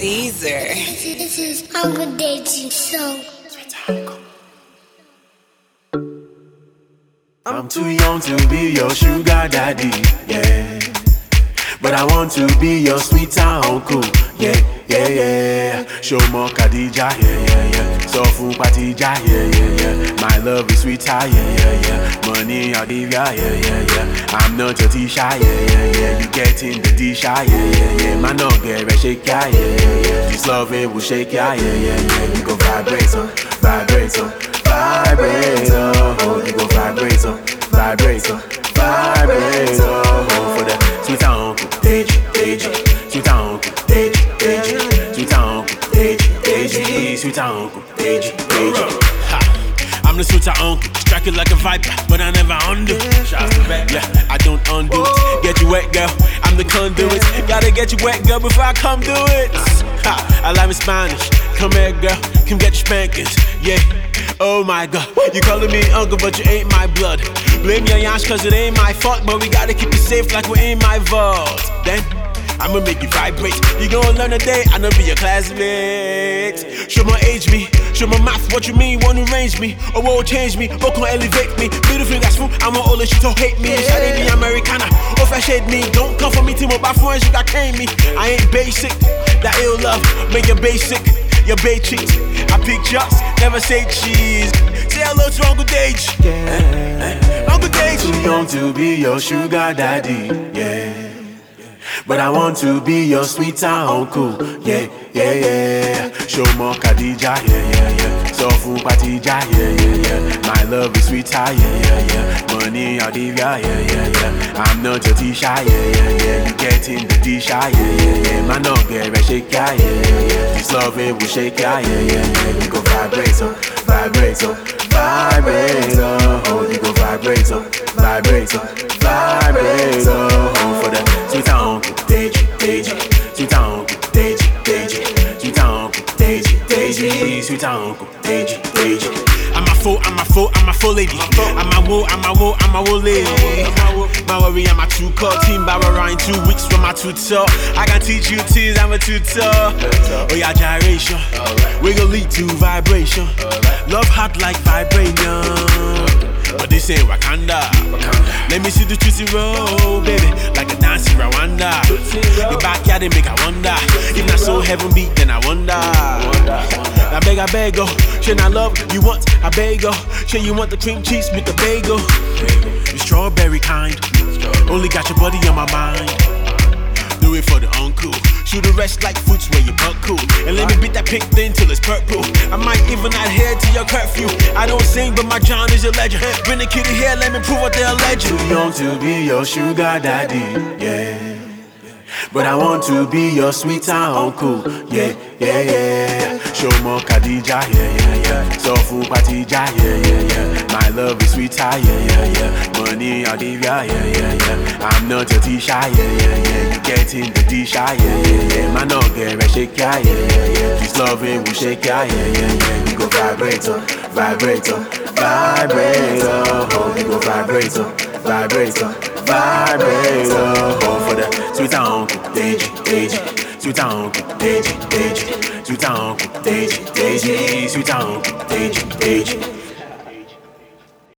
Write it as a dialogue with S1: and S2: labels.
S1: Caesar.
S2: This is Uncle Deji Show.
S3: I'm too young to be your sugar daddy, yeah. But I want to be your sweeter uncle, yeah, yeah, yeah. Show more Khadija, yeah, yeah, yeah. So full patija, yeah, yeah, yeah. My love is sweeter, yeah, yeah, yeah. Money I'll give ya, yeah, yeah, yeah. I'm not your Tisha, yeah, yeah, yeah. You get in the Tisha, yeah, yeah, yeah. Man, no get a shake ya, yeah, yeah, yeah. This love it will shake ya, yeah, yeah, yeah. You go vibrate on, vibrate on, vibrate on. Oh, you go vibrate on, vibrate on, vibrate on. Oh, for the sweet uncle, Deji, Deji. Sweet uncle, Deji, Deji. Sweet uncle, Deji, Deji. Sweet uncle, Deji, Deji.
S4: I'm the sweeter uncle, strike it like a viper, but I never undo. Yeah, I don't undo it. Get you wet, girl, I'm the conduit. Gotta get you wet, girl, before I come do it. I like me Spanish. Come here, girl, come get your spankings. Yeah, oh my God, you calling me uncle, but you ain't my blood. Blame your yash, cause it ain't my fault, but we gotta keep it safe like we ain't my vault. Then I'ma make you vibrate. You gon' learn today, I know be your classmate. Show my age me, show my math, what you mean, won't arrange me, or won't change me, or can't elevate me. Beautiful, that's full, I'm all that shit, don't hate me. Shawty be Americana, or shade me. Don't come for me, team up, my friends, you got cane me. I ain't basic, that ill love, make you basic, your bay cheeks. I pick just, never say cheese. Say hello to Uncle Deji, yeah. Uncle Deji.
S3: Too young to be your sugar daddy, yeah. But I want to be your sweeter uncle, yeah, yeah, yeah. Show more Khadija, yeah, yeah, yeah. So full patija, yeah, yeah, yeah. My love is sweeter, yeah, yeah, yeah. Money I'll give ya, yeah, yeah, yeah. I'm not your Tisha, yeah, yeah, yeah. You get in the Tisha, yeah, yeah, yeah. Man, no get a shake ya, yeah, yeah, yeah. This love it will shake ya, yeah, yeah, yeah. You go vibrate on, vibrate on, vibrate on. Oh, you go vibrate on, vibrate on, vibrate on. Oh, for the sweet uncle, Deji, Deji. Sweet uncle, Deji, Deji. Sweet uncle, Deji, Deji. Sweet uncle, Deji, Deji.
S4: I'm a fool, I'm a fool, I'm a fool lady. I'm a woe, I'm a woe, I'm a woe lady. My worry, I'm a true call. Team Barra in 2 weeks from my tutor. I can teach you tears, I'm a tutor. Oh yeah, gyration. We gon' lead to vibration. Love hot like vibranium. But this ain't Wakanda. Let me see the juicy roll, baby, like a dancing Rwanda. The backyard they make I wonder. If not so heaven beat, then I wonder. I beg, oh. Shouldn't I love you want? I beg, oh. Should you want the cream cheese with the bagel? The strawberry kind. Only got your body on my mind. Do it for the uncle. Shoot the rest like fruits where you cool. And let me beat that pink thing till it's purple. I might even adhere to your curfew. I don't sing, but my John is a legend. Bring the kitty here, let me prove what they're legend.
S3: Too young to be your sugar daddy, yeah. But I want to be your sweeter uncle, yeah, yeah, yeah. Show more Khadija, yeah, yeah, yeah. So full patija, yeah, yeah, yeah. My love is sweeter, yeah, yeah, yeah. Money I'll give ya, yeah, yeah, yeah. I'm not your Tisha, yeah, yeah, yeah. You get in the Tisha, yeah, yeah, yeah. Man, no get a shake ya, yeah, yeah, yeah. This love it will shake ya, yeah, yeah, yeah. You go vibrate on, vibrate on, vibrate on. Oh, you go vibrate on, vibrate on, vibrate on. Oh, for the sweeter uncle, Deji, Deji. Sweet uncle, Deji, Deji. Sweet uncle, Deji, Deji. Sweet uncle, Deji, Deji.